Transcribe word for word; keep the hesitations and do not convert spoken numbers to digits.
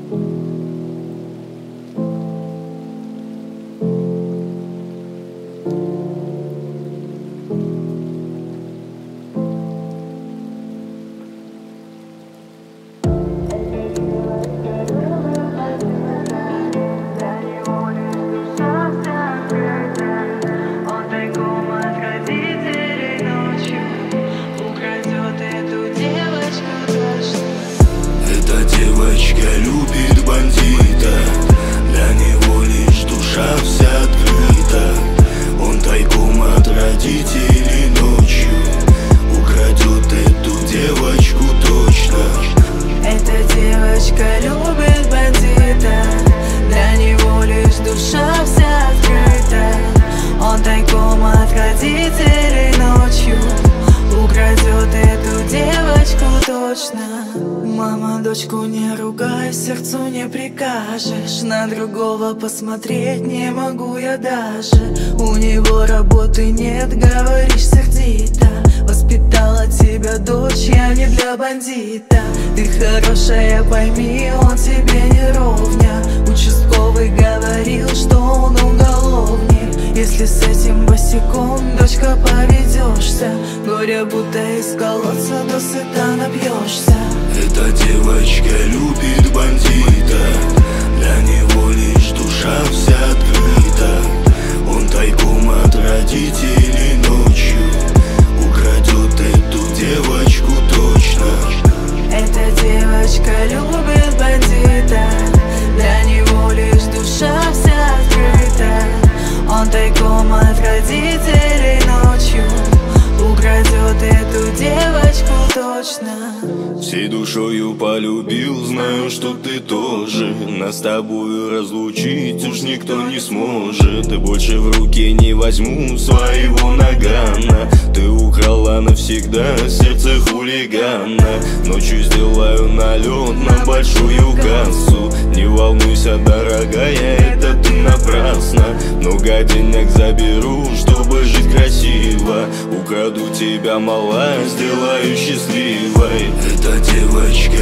Девочка любит бандита, для него лишь душа вся открыта. Он тайком от родителей ночью украдет эту девочку точно. Эта девочка любит бандита, для него лишь душа вся открыта. Он тайком от родителей ночью украдет эту девочку точно. Мама, дочку не ругай, сердцу не прикажешь. На другого посмотреть не могу я даже. У него работы нет, говоришь сердито. Воспитала тебя дочь, я не для бандита. Ты хорошая, пойми, он тебе не ровня. Участковый говорил, что он уголовник. Если с этим босиком, дочка, поведешься, горе будто из колодца до сыта напьешься. Эта девочка любит бандита, для него лишь душа вся открыта. Он тайком от родителей ночью украдет эту девочку точно. Эта девочка любит бандита, для него лишь душа вся открыта. Он тайком от родителей ночью украдет эту девочку точно. Всей душою полюбил, знаю, что ты тоже. Нас с тобою разлучить уж никто не сможет. И больше в руки не возьму своего нагана. Ты украла навсегда сердце хулигана. Ночью сделаю налет на большую кассу. Не волнуйся, дорогая, это ты напрасно. Много денег заберу, чтобы жить красиво. Украду тебя, малая, сделаю счастливой. Эта девочка